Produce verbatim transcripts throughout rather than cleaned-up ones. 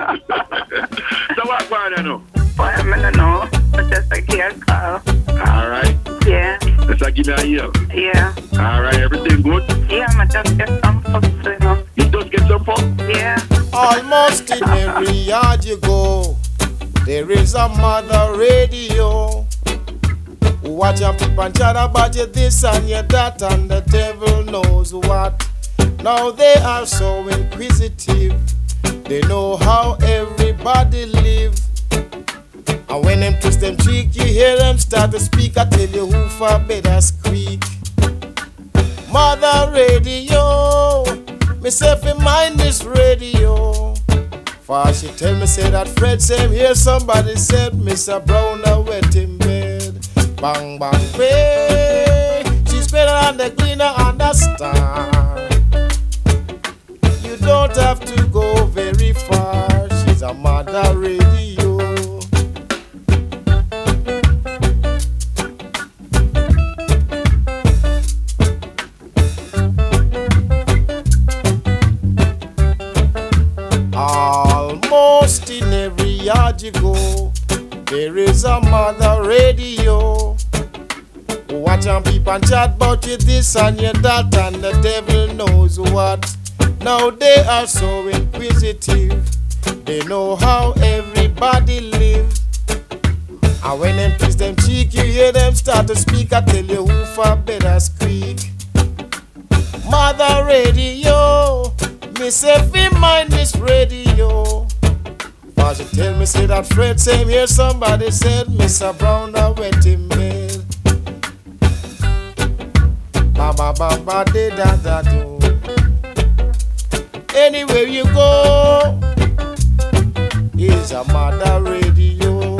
So what going on now? Boy, I don't know. But just a care call. All right. Yeah. Let's uh, give me a ear. Yeah. All right, everything good? Yeah, I just get some fuck, you know. You just get some fuck? Yeah. Almost in every yard you go, there is a mother radio. Watch your people and chat about you this and you that, and the devil knows what. Now they are so inquisitive, they know how everybody live. And when them twist them cheek, you hear them start to speak. I tell you who for better squeak. Mother radio, me say fi mind this radio. For she tell me say that Fred same here. Somebody said Mister Brown a wet in bed. Bang bang pay. She's better than the cleaner and the star. You don't have to go very far. She's a mother radio. Almost in every yard you go, there is a mother radio. Watching people and chat about you this and you that, and the devil knows what. Now they are so inquisitive, they know how everybody lives. And when them twist them cheek, you hear them start to speak. I tell you who for better squeak. Mother radio, me say fi mind this radio. Cause you tell me say that Fred same here. Somebody said Mister Brown a wet in bed. Ba ba ba ba de da da do. Anywhere you go is a mother radio.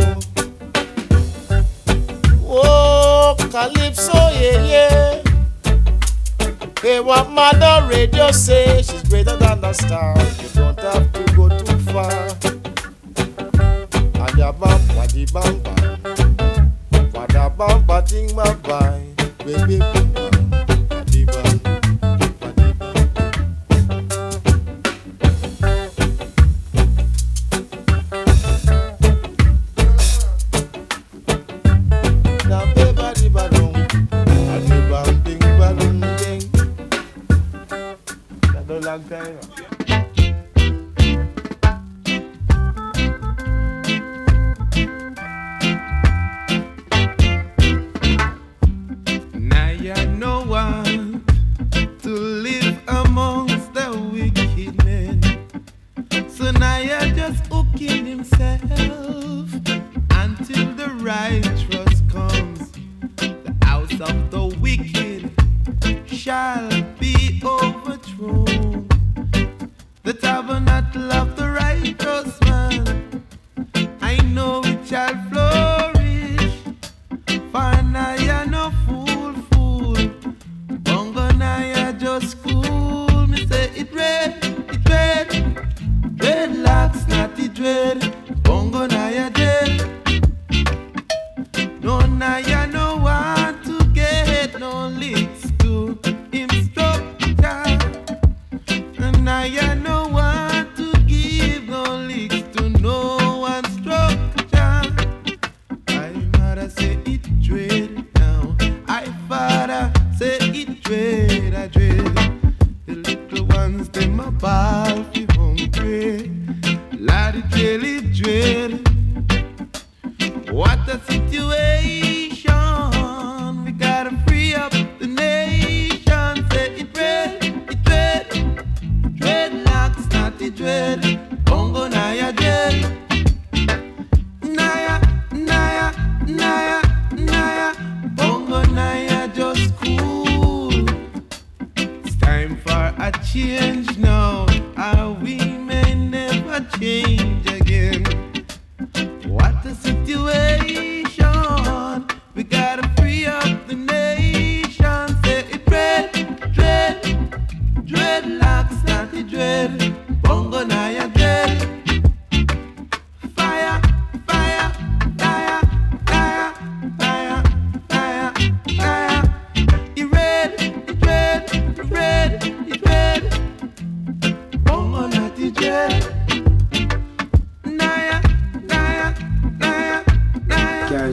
Oh, Calypso, yeah, yeah. Hey, what mother radio say? She's greater than the stars. You don't have to go too far. Aya bam, wadi bam bam. Wada bam, bating bam bam. Baby bam, wadi bam, wadi bam. Now baby bam, wadi bam, ding bam ding. That's a long time.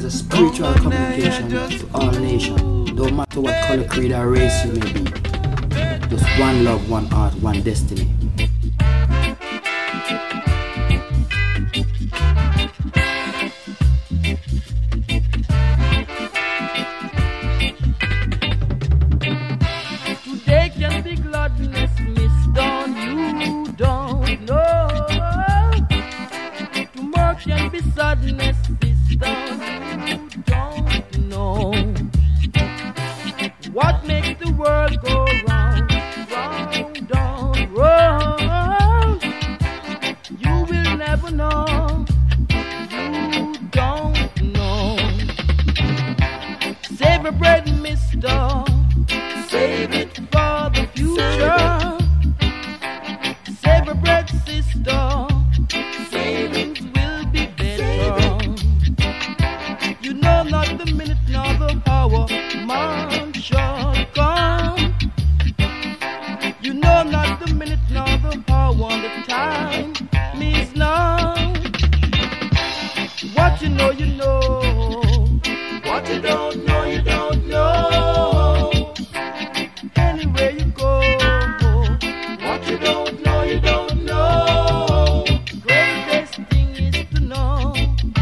there's a spiritual communication to all nations. Don't matter what color, creed, or race you may be. Just one love, one heart, one destiny. Today can be gladness, Miss Dawn, you don't know. Tomorrow can be sadness, Miss Dawn, you don't know. What makes the world go round, round, down, round? You will never know, you don't know. Save a bread, mister, save it for the future. Save a bread, sister, savings will be better. You know not the minute nor the hour man shall come. You know not the minute nor the hour, the time means now. What you know, you know. What you don't know, you don't know. Anywhere you go, what you don't know, you don't know. Greatest thing is to know.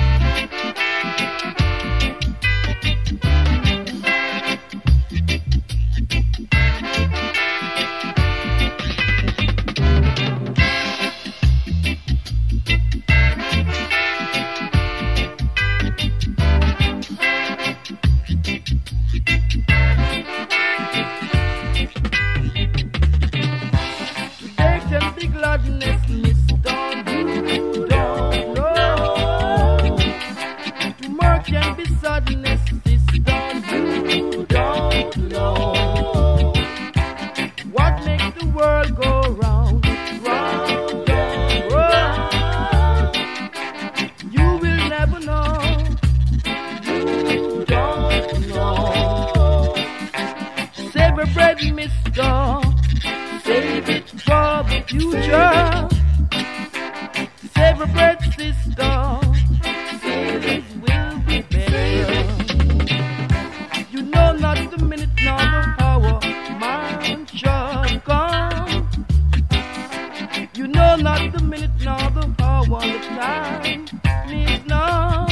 Today can be gladness, Miss Dawn, you don't know. Tomorrow can be sadness, Miss Dawn, you don't know. What makes the world go round, round, and round? You will never know, you don't know. Save a bread, mister, save it for the future. Save a bread, sister, savings will be better. You know not the minute nor the hour man shall come. You know not the minute nor the hour, the time means now.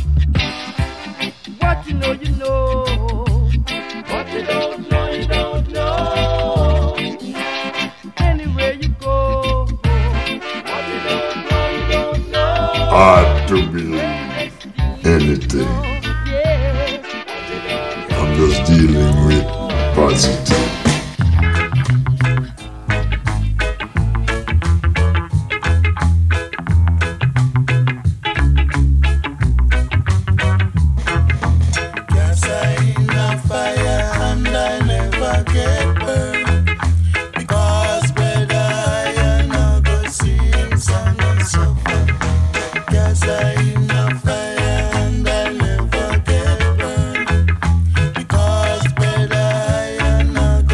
What you know, you know. What you don't know, you don't know. Anywhere you go, what you don't know, you don't know. Hard to believe anything. Yeah. I'm just dealing with positive. Cause I in a fire and I never get burned. Because brother I am not go sing song and suffer. Cause I in a fire and I never get burned. Because brother I am not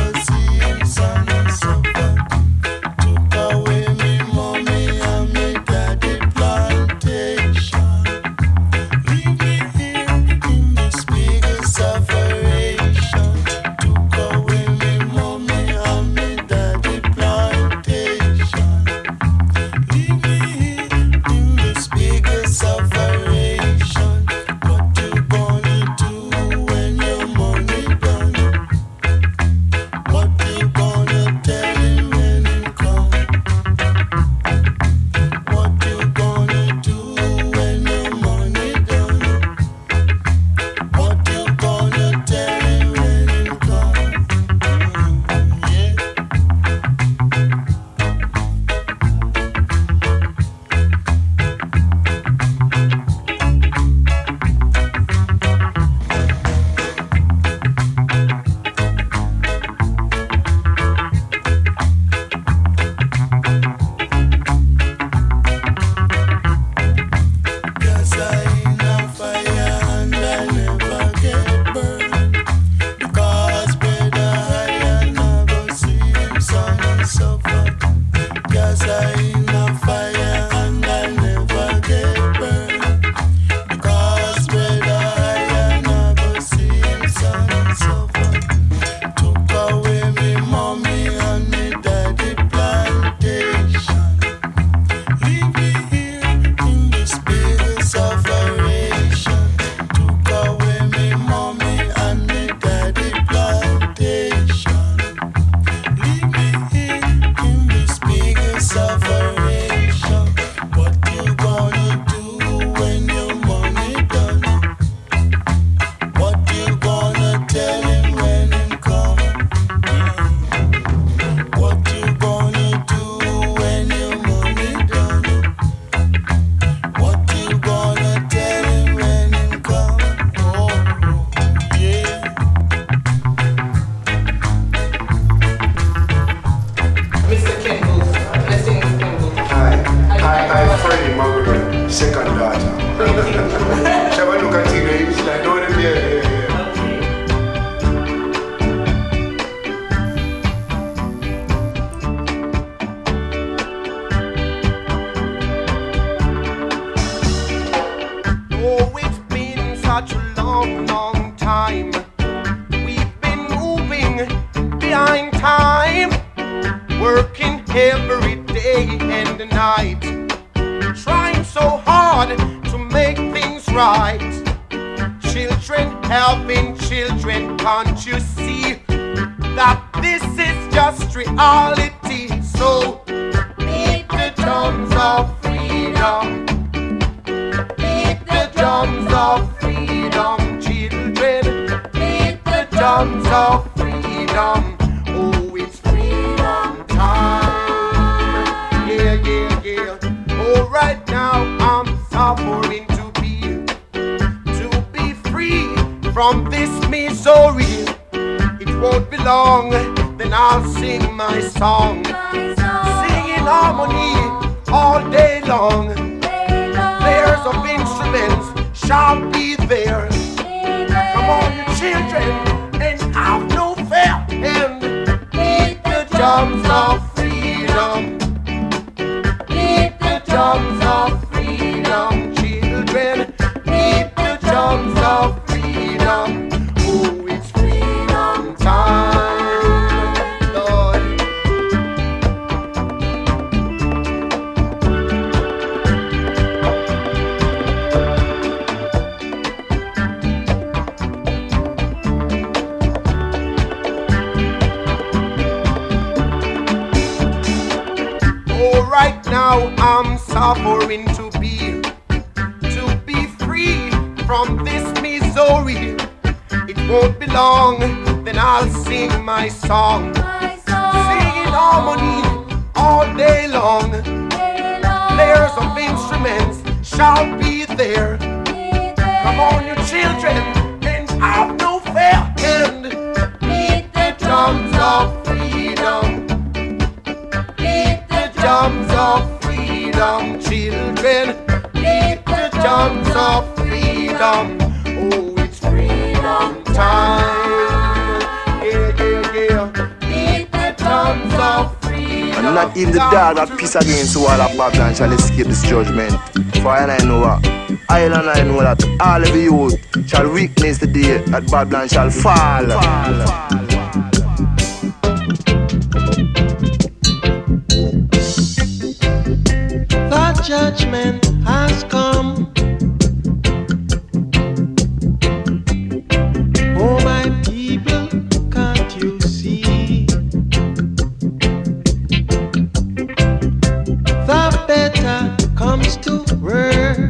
night, trying so hard to make things right. Children helping children, can't you see that this is just reality? So beat the drums of freedom, beat the drums of freedom, children, beat the drums of freedom. Oh, it's freedom time. Yeah, yeah, yeah. Oh, right now I'm suffering to be, to be free from this misery. It won't be long, then I'll sing my song, singing harmony all day long. Players of instruments shall be there. Come on, you children, and have no fear, and beat the drums of freedom, beat the drums of freedom, children, beat the drums of freedom. Oh, it's freedom time, Lord. Oh, right now I'm suffering to be, to be free from this misery. It won't be long, then I'll sing my song, singing harmony all day long. Players of instruments shall be there. Come on, you children, and have no fear, and beat the drums of freedom, beat the drums of freedom, children, beat the drums of freedom. Oh, it's freedom time. Yeah, yeah, yeah. Beat the drums of freedom. And not even the dog that peace against the wall of Babylon shall escape this judgment. For I and I know what, I and I know that all of the youth shall witness the day that Babylon shall fall. fall. The judgment has come. Oh, my people, can't you see? The better comes to worse.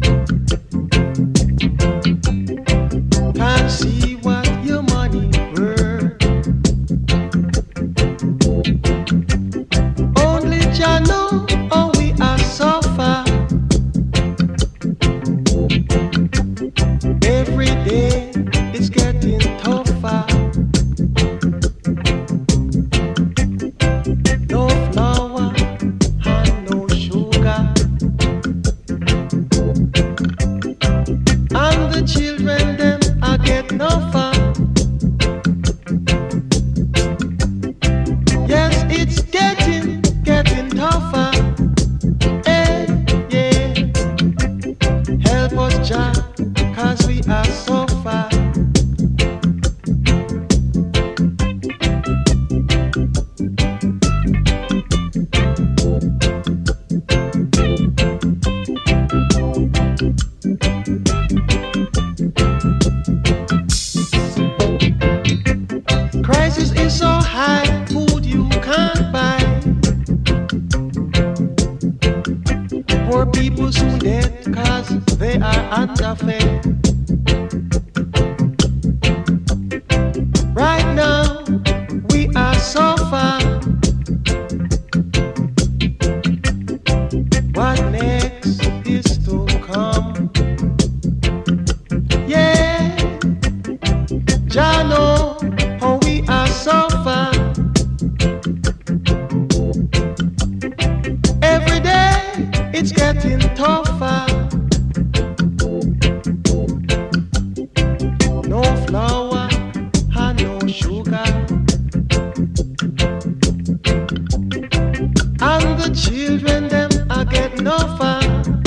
Can't see what your money worth. Only Jah know how we are suffer. Every day it's getting tougher. No flour and no sugar, and the children them are get no far. Yes, it's getting, getting tougher. Eh, yeah. Help us, Jah, 'cause we are so far. Crisis is so high, food you can't buy. Poor people soon dead 'cause they are underfed. Right now, we are so far. What next is to come? Yeah, Jah know how we are so far. Every day it's getting tougher. No flour and no sugar, and the children them are getting no far.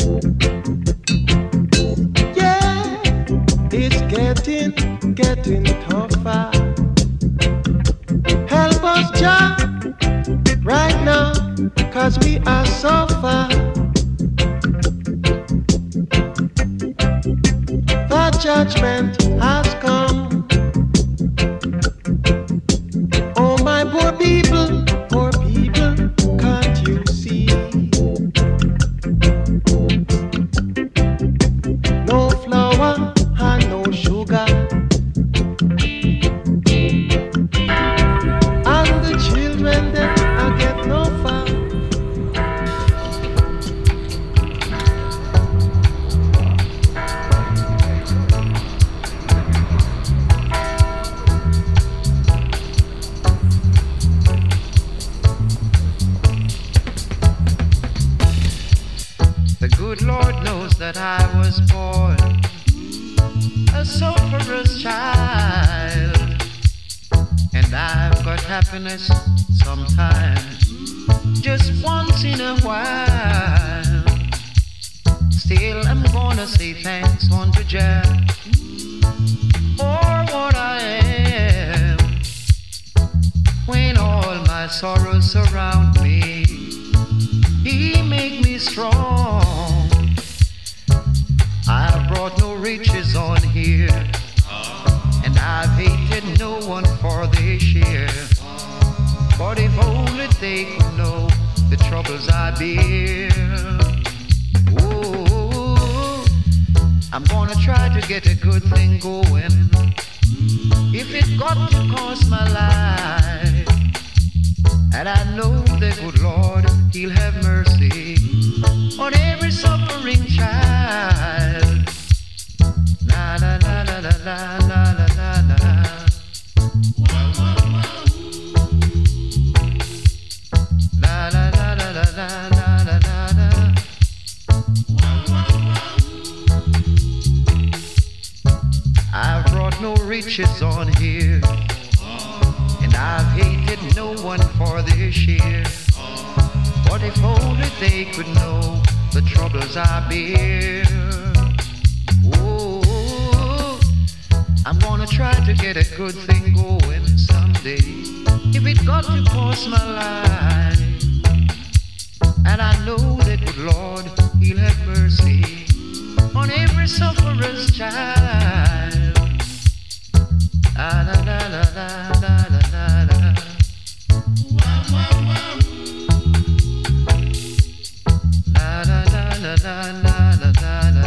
Yeah, it's getting, getting tougher. Help us, Jah, right now, 'cause we are so tougher. The judgment has come. Oh, my poor people, poor people, can't you see? No flour and no sugar, and the children them I get no fun. The good Lord knows that I was born a sufferer's child, and I've got happiness sometimes, just once in a while. Still I'm gonna say thanks unto Jah for what I am. When all my sorrows surround me, He make me strong. I've brought no riches on here, and I've hated no one for their share. But if only they could know the troubles I bear. Oh, I'm gonna try to get a good thing going, if it got to cost my life. And I know the good Lord, He'll have mercy on every suffering child. La la la la la la la la la la. La la la la la la la la la la. I've brought no riches on here, and I've hated no one for their share. But if only they could know the troubles I bear. Oh, I'm gonna try to get a good thing going someday, if it got to cost my life. And I know that good Lord, He'll have mercy on every sufferer's child. La la la la la la la la. La la la la la la la la.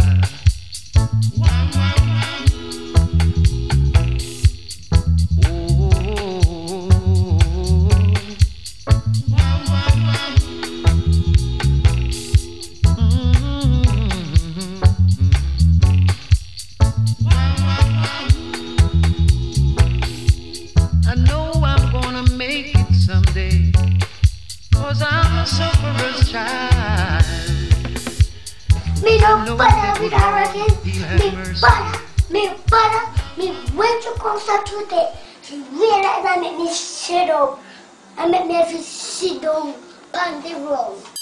I know I'm gonna make it someday, 'cause I'm a sufferer's child. Me no para with arrogance, me para, me para, me went to concert today to realize I make me sit up, I make me sit down on the road.